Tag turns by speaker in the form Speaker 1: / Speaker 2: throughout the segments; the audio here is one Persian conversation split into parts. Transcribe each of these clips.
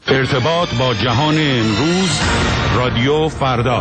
Speaker 1: ارتباط با جهان امروز، رادیو فردا.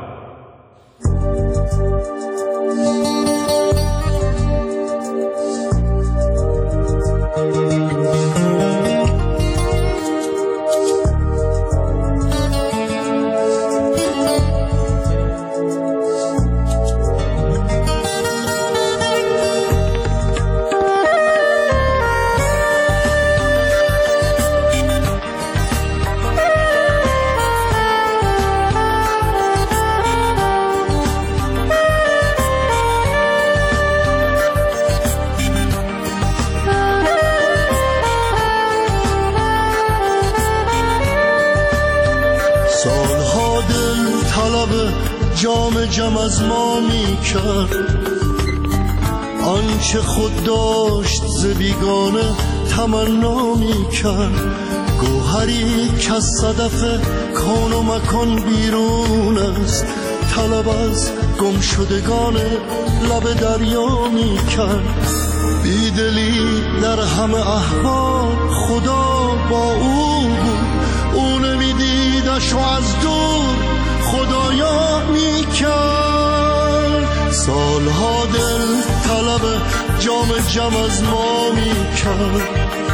Speaker 2: جام از ما می کرد آنچه خود داشت ز بیگانه تمنا می کرد. گوهری که از صدف کون و مکان بیرون است، طلب از گم شدگان لب دریا می کرد. بیدلی در همه احوال خدا با او بود، او نمیدیدش و از دور خدایا می کرد. سالها دل طلب جام از ما می کرد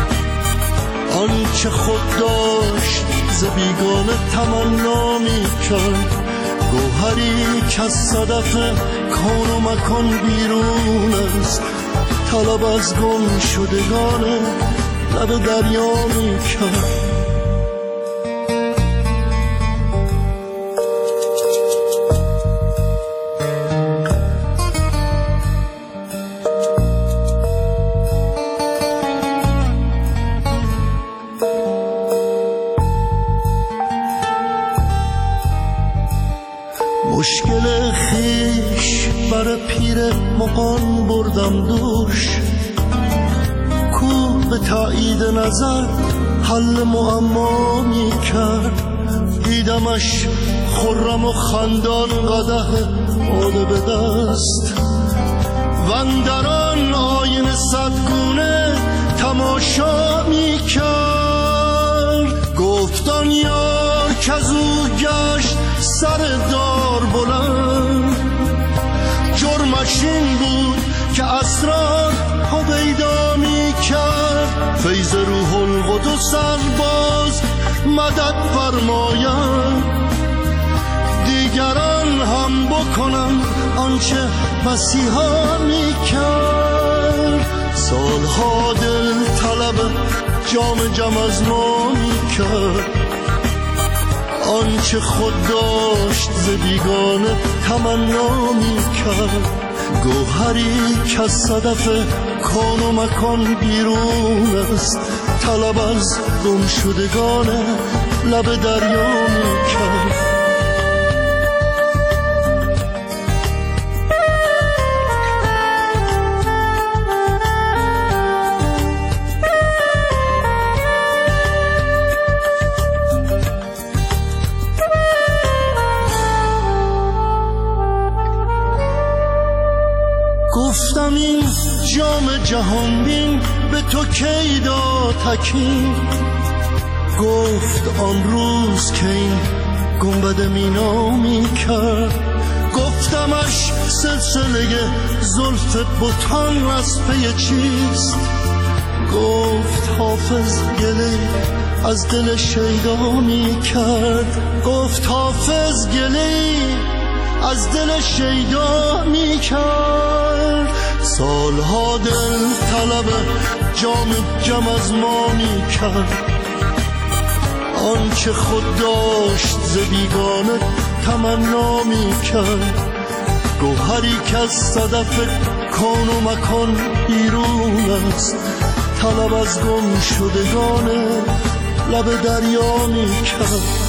Speaker 2: آنچه خود داشت ز بیگانه تمنا می کرد. گوهری که از صدف کون و مکان بیرون است، طلب از گم شدگان لب دریا می کرد. مشکل خیش بر پیر مغان بردم دوش، کو به تایید نظر حل معما می کرد. دیدمش خرم و خندان قدح باده به دست، وندران آینه صدگونه تماشا می کرد. گفتان یار که از او گشت سر دار بلند، جرمش این بود که اسرار هویدا می کرد. فیض روح القدس باز مدد فرماید، دیگران هم بکنن آنچه مسیحا می کرد. سالها دل طلب جام از ما می کرد آنچه خود داشت ز بیگانه تمنا می کرد. گوهری که از صدف کون و مکان بیرون است، طلب از گم شدگان لب دریا می کرد. گفتم این جام جهان بین به تو کی داد حکیم، گفت آن روز که این گنبد مینا می کرد. گفتمش سلسله زلف بتان از پی چیست، گفت حافظ گله از دل شیدا می کرد. گفت حافظ گله از دل شیدا می کرد. سالها دل طلب جام از ما می کرد آنچه خود داشت ز بیگانه تمنا می کرد. گوهری که از صدف کون و مکان بیرون است، طلب از گم شدگان لب دریا می کرد.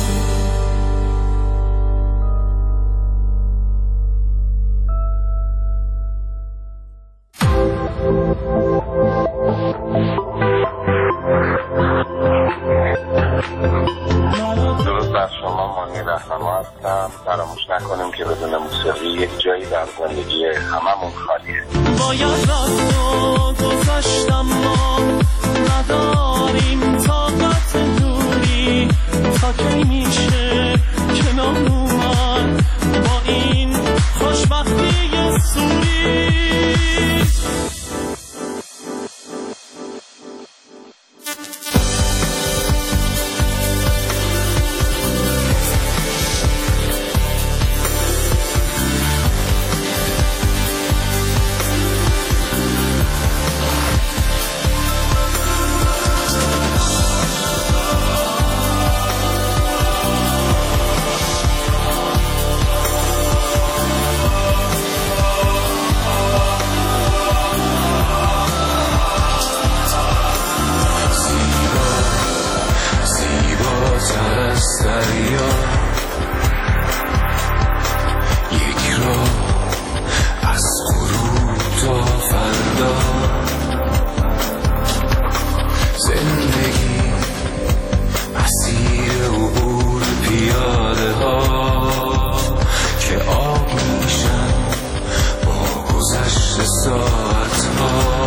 Speaker 3: فراموش نکنیم که بدون موسیقی یک جایی در زندگی هممون خالیه.
Speaker 4: باید رفت و گذشتم، ما نداریم طاقت دوری،
Speaker 5: دریا یک راه از غروب تا فردا زندگی مسیر عبور پیاده ها که آب میشن با گذشت ساعت ها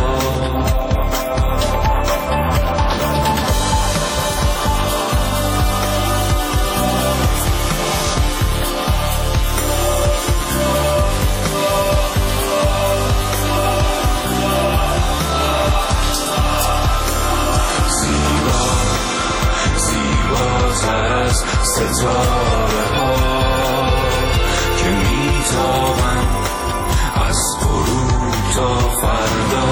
Speaker 5: ستاره ها که میتابن از غروب تا فردا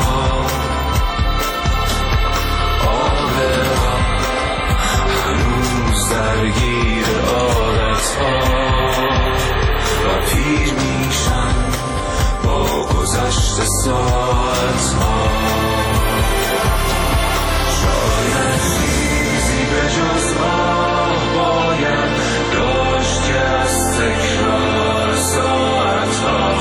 Speaker 5: آب راه هنوز درگیر عادت ها و پیر میشن با گذشت ساعت ها شاید چیزی به جز داشت که از تکرار ساعت ها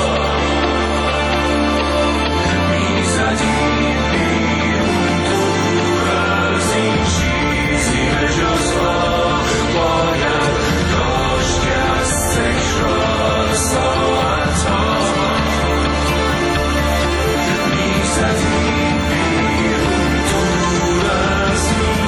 Speaker 5: میزدیم بیرون دور از این چیزی به جز باید داشت که از تکرار ساعت ها میزدیم بیرون دور از این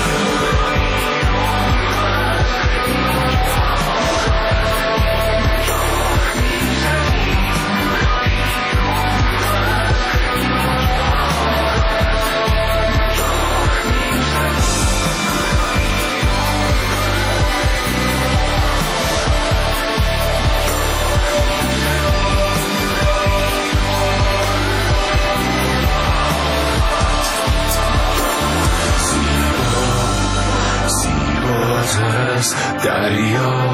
Speaker 5: دریا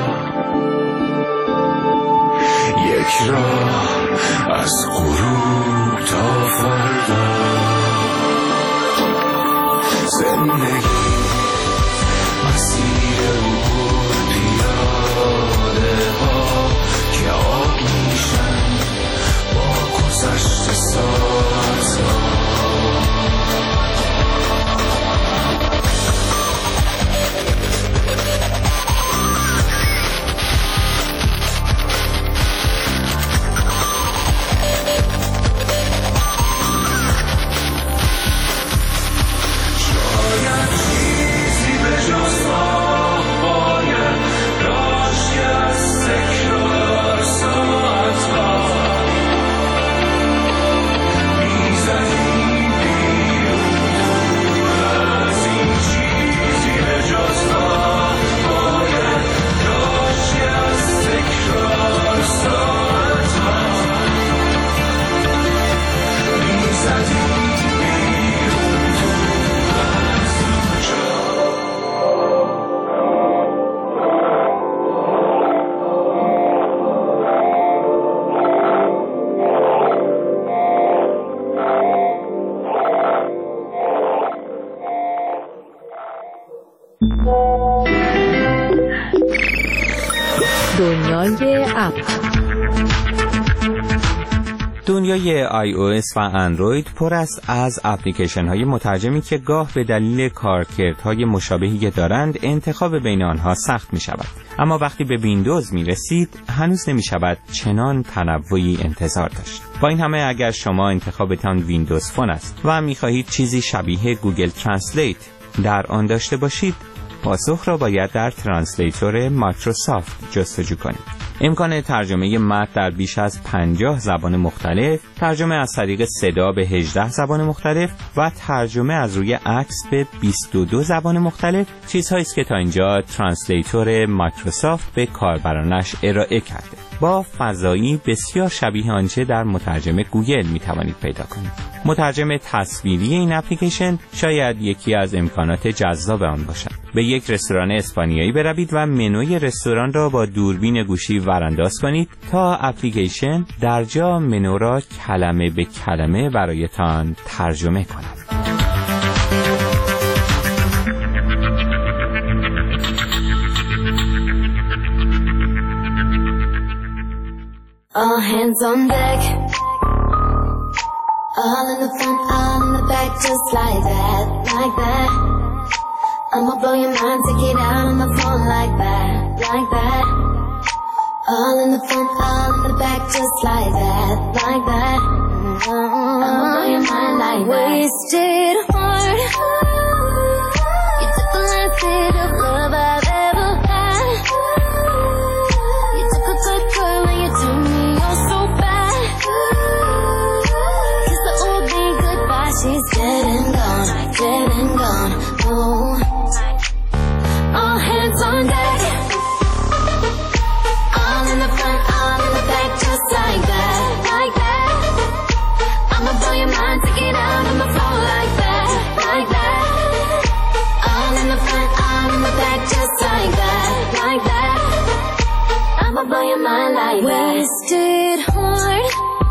Speaker 5: یک راه از غروب تا فردا زندگی مسیر عبور پیاده ها که آب میشن با گذشت ساعت ها
Speaker 6: دنیای اپ،
Speaker 7: دنیای iOS و اندروید پر است از اپلیکیشن های مترجمی که گاه به دلیل کارکردهای مشابهی که دارند انتخاب بین آنها سخت می شود. اما وقتی به ویندوز می رسید هنوز نمی شود چنان تنوعی انتظار داشت. با این همه اگر شما انتخابتان ویندوز فون است و می خواهید چیزی شبیه گوگل ترنسلیت در آن داشته باشید، پاسخ را باید در ترنسلیتور مایکروسافت جستجو کنید. امکان ترجمه متن در بیش از 50 زبان مختلف، ترجمه از طریق صدا به 18 زبان مختلف و ترجمه از روی عکس به 22 زبان مختلف چیزهایی است که تا اینجا ترنسلیتور مایکروسافت به کاربرانش ارائه کرده. با فضایی بسیار شبیه آنچه در مترجم گوگل می توانید پیدا کنید. مترجم تصویری این اپلیکیشن شاید یکی از امکانات جذاب آن باشد. به یک رستوران اسپانیایی بروید و منوی رستوران را با دوربین گوشی ورانداز کنید تا اپلیکیشن در جا منو را کلمه به کلمه برایتان ترجمه کند.
Speaker 8: All hands on deck. All in the front, all in the back, just like that, like that. I'ma blow your mind, take it out on the phone like that, like that. All in the front, all in the back, just like that, like that. I'ma blow your mind like that. Wasted heart. You took the last bit of love I've ever had. You took a good girl and you turned me all so bad. Kiss the old me goodbye, she's dead and gone, dead and gone. Oh, all hands on deck. All in the front, all in the back, just like that, like that. I'ma blow your mind, take it out on the floor like that, like that. All in the front, all in the back, just like that, like that. I'ma blow your mind like that. Wasted heart.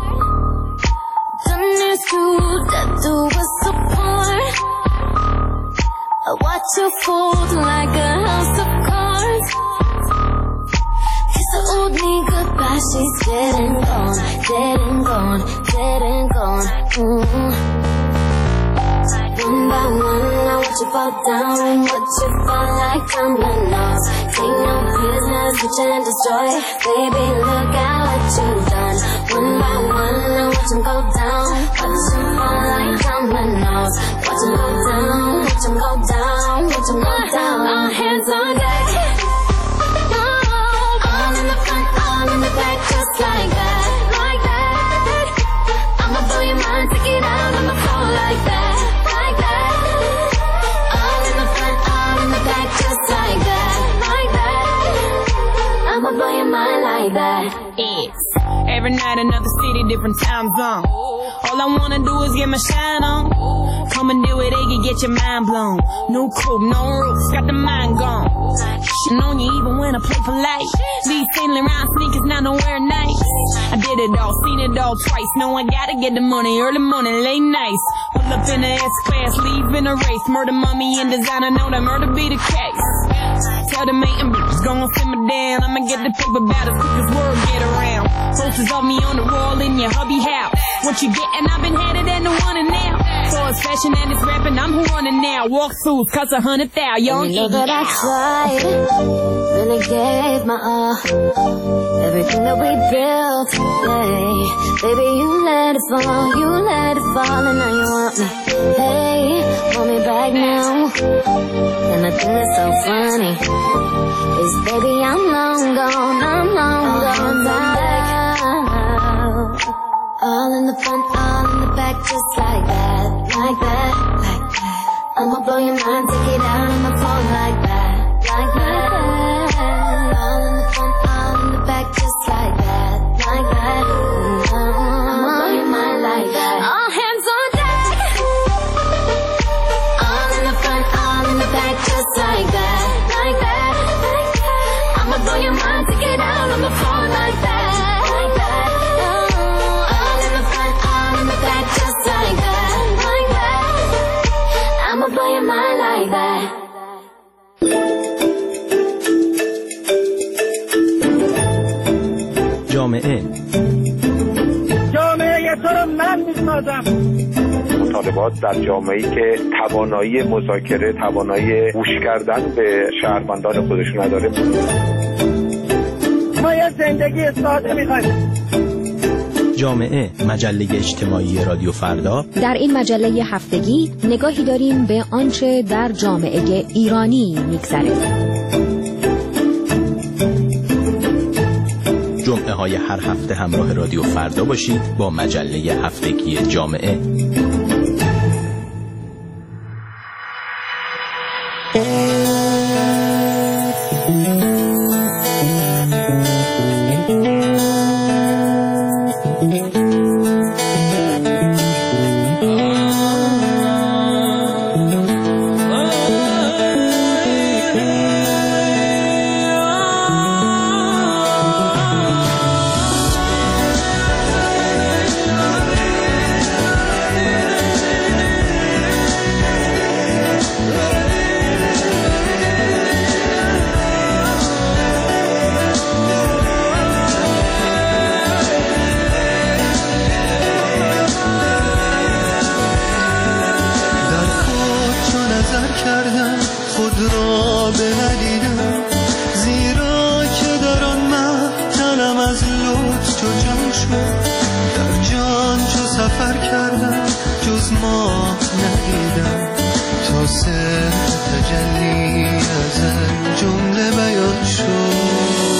Speaker 8: Done this to that do us apart. I watch you fold like a house of cards. Kiss the old me goodbye, she's dead and gone, dead and gone, dead and gone. One by one, I watch you fall down and watch you fall like dominoes. Take no prisoners, reach and destroy. Baby, look at what you've done. One by one, I watch them go down. Watch them fall like dominoes. Watch them go down, watch them go down, watch them go down. All hands on deck. All in the front, all in the back, just like that, like that. I'ma blow your mind, take it out on the floor like that, like that. All in the front, all in the back, just like that, like that. I'ma blow your mind like that.
Speaker 4: It's every night another city, different time zone. All I wanna do is get my shine on. Come and do it, they can get your mind blown. No coupe, no roofs, got the mind gone. Shitting on you even when I play for life. These sailing around sneakers, not nowhere nice. I did it all, seen it all twice. No, I gotta get the money, early morning, late nights. Pull up in the S-Class, leave in a race. Murder, mommy, and designer, know that murder be the case. Tell the mating bitches, gon' simmer down. I'ma get the paper about as quick as word get around. Posters of me on the wall in your hubby house. What you gettin', I've been headed and the one and now. For it's fashion and it's rapping, I'm who running now. Walk through, cause 100,000, young.
Speaker 8: You know that I tried, really gave my all. Everything that we built, hey. Baby, you let it fall, and now you want me. Hey, want me back now. And the thing that's so funny is, baby, I'm long gone now. All in the front, all in the back, just like that, like that, like that. I'ma blow your mind, take it out on the phone like that, like that. All in the front, all in the back, just like that, like that. I'ma blow your mind like that. All hands on deck. All in the front, all in the back, just like that, like that. I'ma blow your mind, take it out on the phone like that, like that. All in the front, all in the back, just like that, like that. I'ma blow your mind like that.
Speaker 9: جامعه تو رو من میسازم.
Speaker 3: مطالبات در جامعه‌ای که توانایی مذاکره، توانایی گوش کردن به شهروندان خودشون نداره.
Speaker 9: ما یه زندگی ساده می‌خوایم. جامعه، مجله اجتماعی رادیو فردا.
Speaker 6: در این مجله هفتگی نگاهی داریم به آنچه در جامعه ایرانی می‌گذره.
Speaker 9: جمعه های هر هفته همراه رادیو فردا باشید با مجله هفتگی جامعه.
Speaker 2: بندیدم، زیرا که در آن تنم از لطف چو جمع شد. در جان چو سفر کردم جز ماه ندیدم، تا سر تجلی از جمله بیان شد.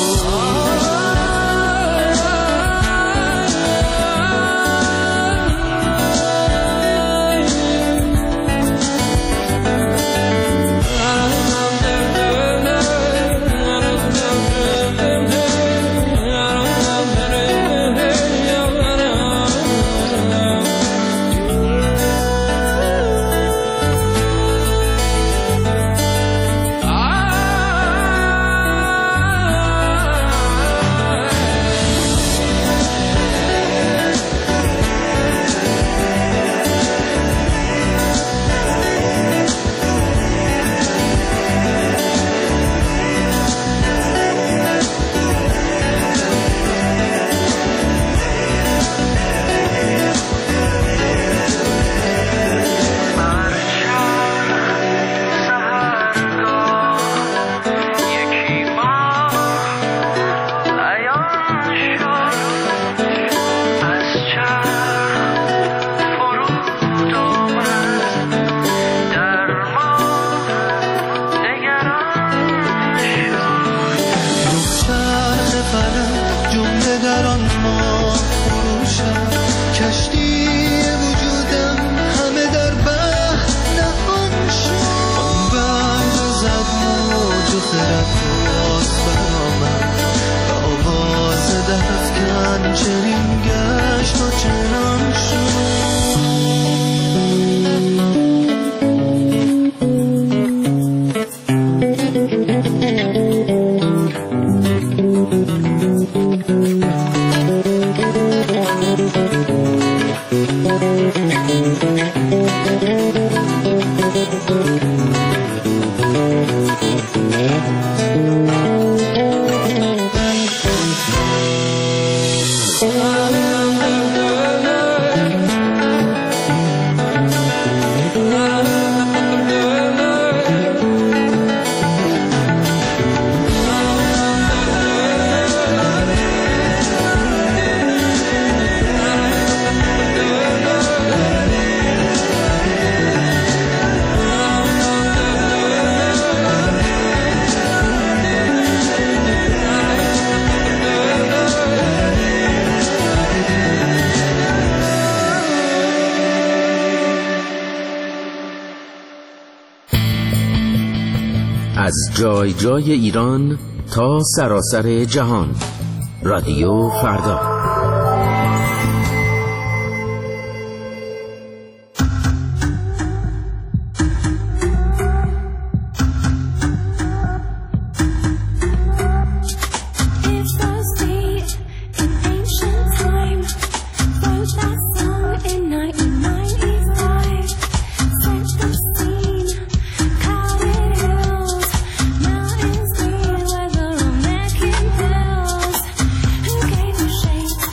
Speaker 10: از جای جای ایران تا سراسر جهان، رادیو فردا.
Speaker 8: Shape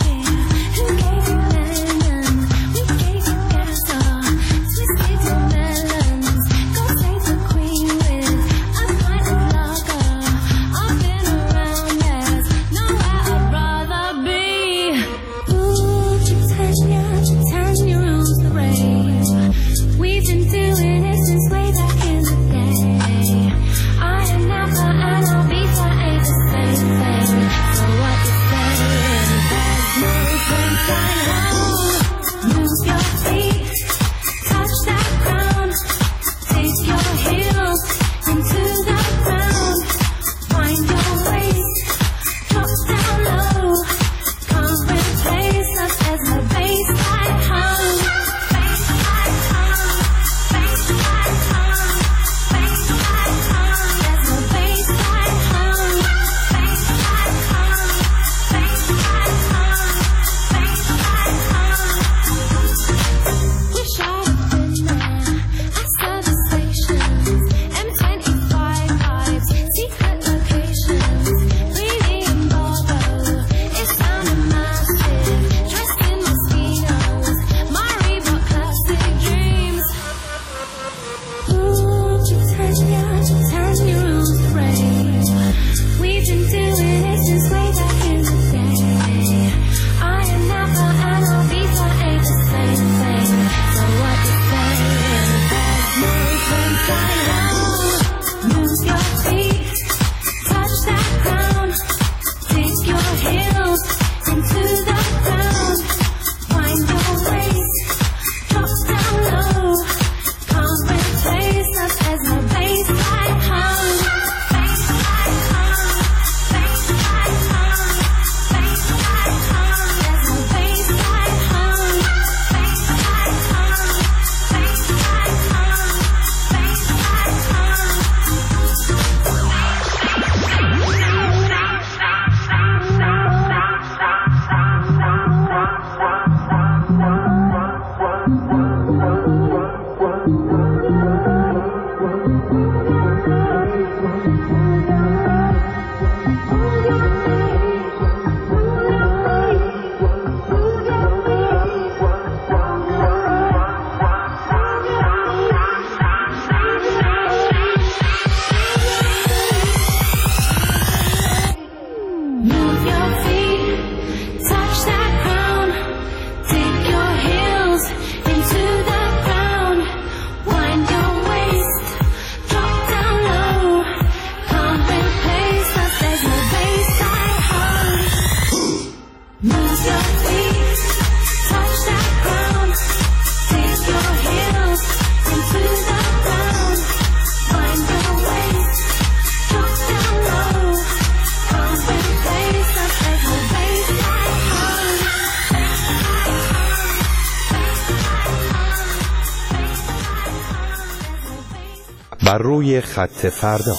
Speaker 1: بر روی خط فردا.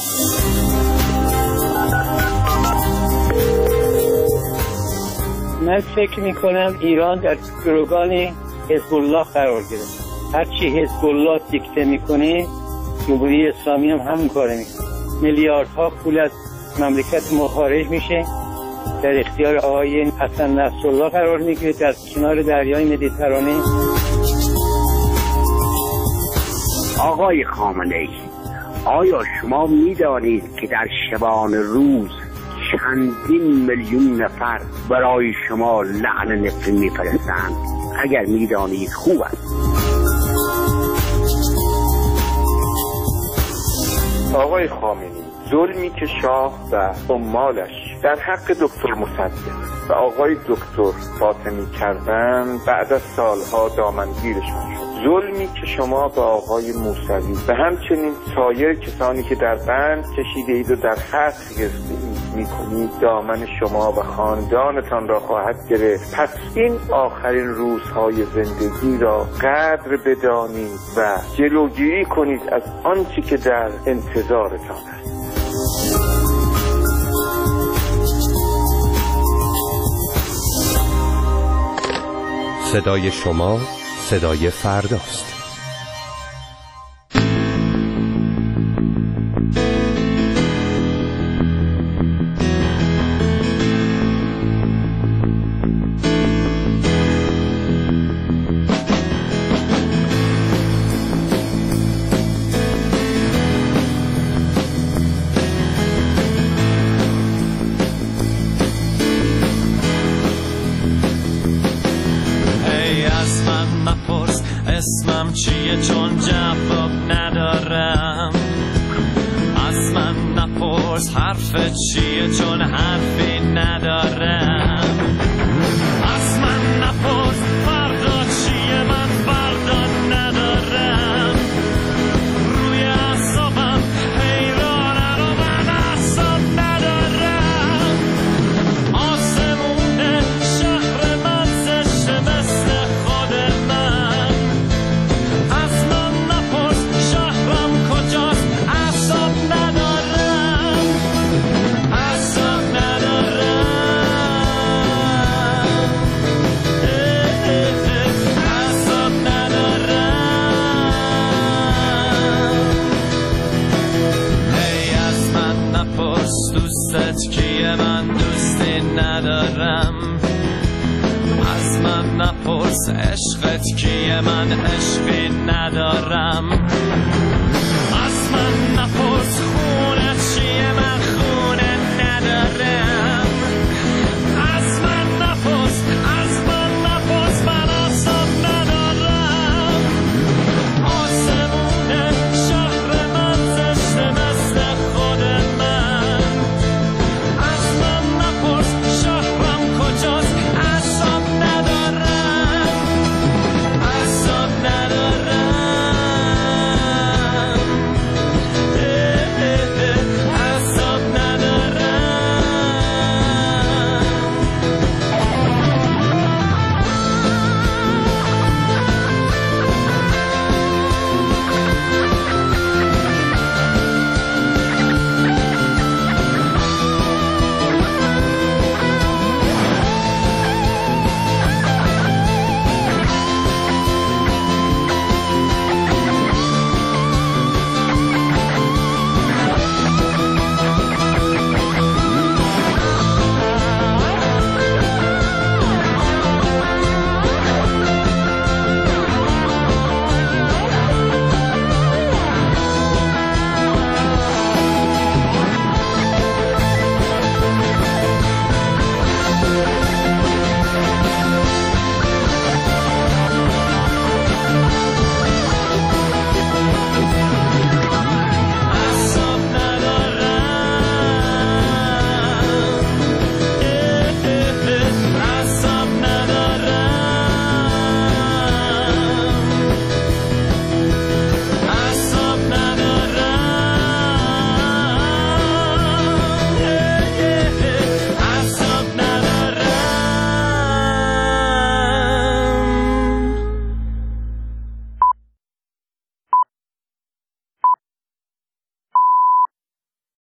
Speaker 11: من فکر میکنم ایران در گروگان حزب الله قرار گرفت. هرچی حزب الله دیکته میکنه جمهوری اسلامی هم همون کاره میکنه. میلیاردها پول از مملکت ما خارج میشه، در اختیار آقای حسن نصرالله قرار میگیره در کنار دریای مدیترانه.
Speaker 12: آقای خامنه‌ای، آیا شما میدانید که در شبان روز چندین میلیون نفر برای شما لعن نفرین میفرستند؟ اگر میدانید خوب است.
Speaker 3: آقای خامنه‌ای، ظلمی که شاه و عمالش در حق دکتر مصدق و آقای دکتر فاطمی کردن بعد از سالها دامنگیرشان شد، ظلمی که شما به آقای موسوی و همچنین سایر کسانی که در بند کشیده اید و در حبس گرفته میکنید دامن شما و خاندانتان را خواهد گرفت. پس این آخرین روزهای زندگی را قدر بدانید و جلوگیری کنید از آنچه که در انتظارتان است.
Speaker 1: صدای شما صدای فرداست.
Speaker 5: اسمم چیه چون جواب ندارم، از من نپرس حرف چیه چون حرفی ندارم، از من نپرس فردا چیه من فردا ندارم، روی اعصابم حیرانم و من اعصاب ندارم، آسمون شهر من زشته مثل خود من، از من نپرس شهرم کجاست اعصاب ندارم، اعصاب ندارم، اعصاب ندارم. هی از من نپرس دوستت کیه من دوستی ندارم، از من نپرس عشقت کیه من عشقی ندارم، از من نپرس